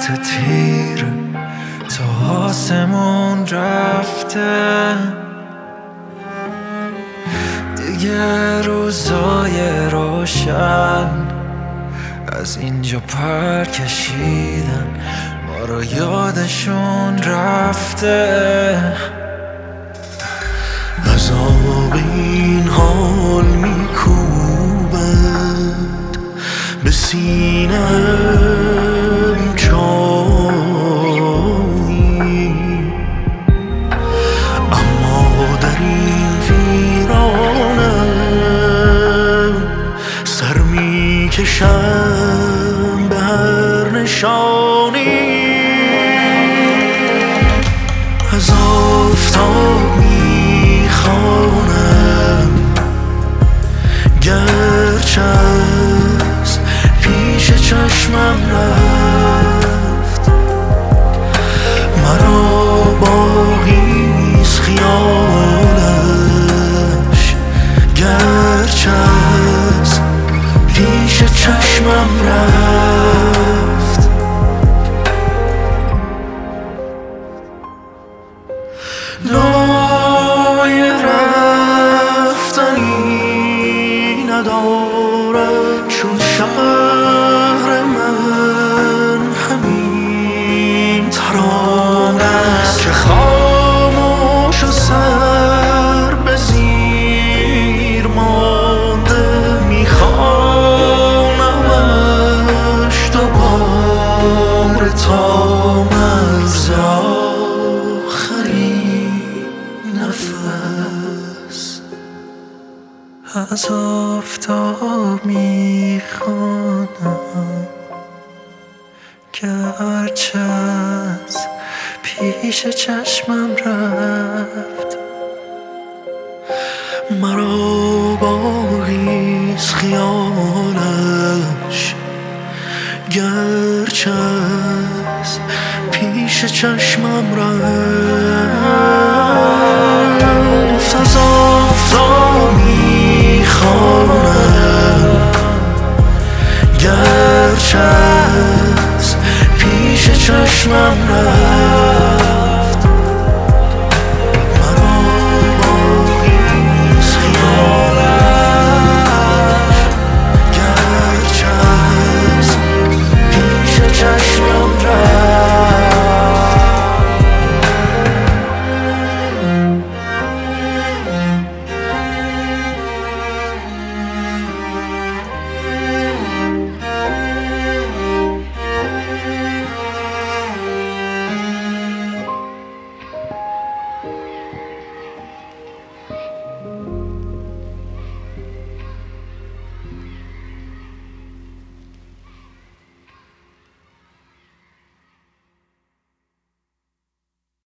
خط تیره تا آسمون رفته، دیگه روزای روشن از اینجا پر کشیدن، ما رو یادشون رفته. عذاب این حال میکوبد به سینه‌ام چایی، اما در این ویرانم سر میکشم به هر نشانی. از آفتاب میخوانم گرچه از پیش چشمم رفت، مرا باقیست خیالش گرچه از پیش چشمم رفت. راه رفتنی ندارد چون شهر من همین ترانه است که خاموش و سر به زیر مانده میخوانمش دوباره تا مرز نفس. از آفتاب میخوانم گرچه از پیش چشمم رفت، مرا باقیست خیالش گرچه از پیش چشمم رفت.